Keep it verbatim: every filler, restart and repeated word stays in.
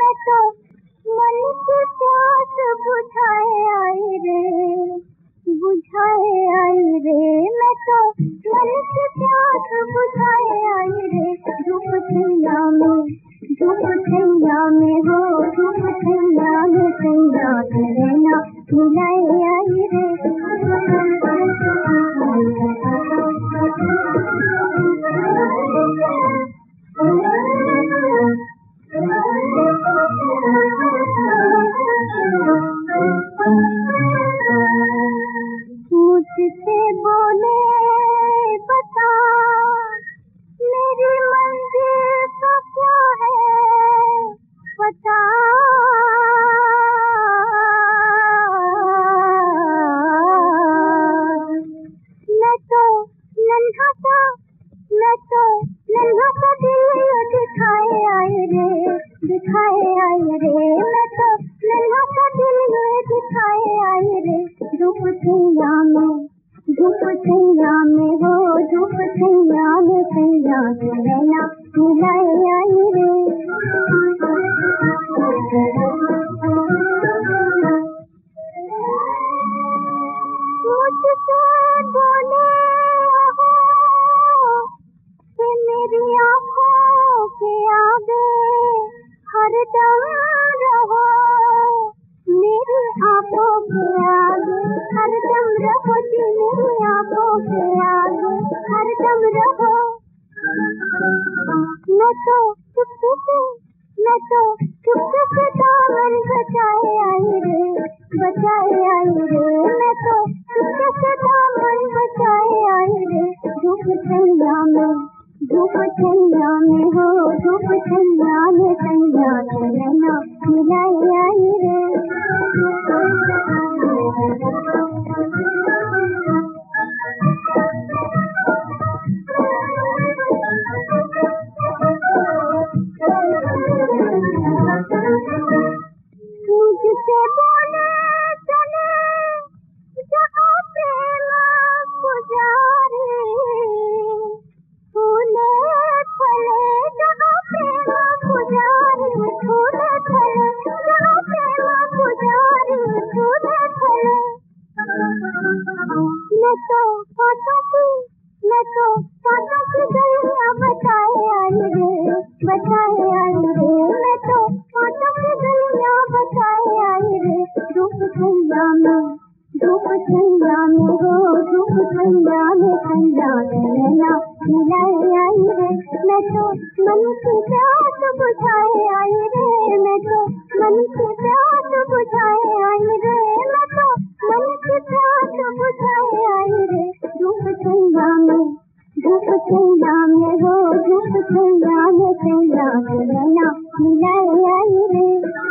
मैं तो मन की प्यास बुझाए आई रे, बुझाए आई रे। मैं तो मन की प्यास बुझाए आई रे। धूप छैया में, धूप छैया में हो, धूप छैया में छैया रहना मिलाए आई रे। मुझसे बोले बता मेरी मंजिल का क्या है पता। मैं तो नन्हा सा, मैं तो नन्हा सा दिल दिखाए आई रे, दिखाए आई रे। मैं तो नन्हा सा दिल दिखाए आई रे। धूप छैया में, धूप छैया में हो, धूप छैया में छैया रहना मिलाए आई रे। मुझसे बोले हो कि मेरी आँखों के आगे हरदम रहो, मेरी आँखों के आगे हरदम रहो जी, मेरी आँखों के आगे हरदम रहो। मैं तो चुपके से, मैं तो चुपके से दामन बचाए आई रे, बचाए आई रे। मैं तो चुपके से दामन बचाए आई रे। धूप छैया में, धूप छैया में हो, धूप छैया में छैया रहना मिलाए आई रे। मुझसे बोले चले जहाँ प्रेम पुजारी, फूले फले जहाँ प्रेम पुजारी, फूले फले जहाँ प्रेम पुजारी, फूले फले। मैं तो कांटों की, मैं तो कांटों की गलियां बचाए आई रे, बचाए आई रे। मैं तो कांटों की गलियां बचाए आई रे। धूप छैया में, धूप छैया में हो, धूप छैया में छैया रहना मिलाए आई रे। मैं तो मन की प्यास बुझाए आई रे, मैं तो मन की प्यास बुझाए आई रे। मैं तो मन की प्यास बुझाए आई रे। धूप छैया में, धूप छैया में हो, धूप छैया में छैया रहना मिलाए आई रे।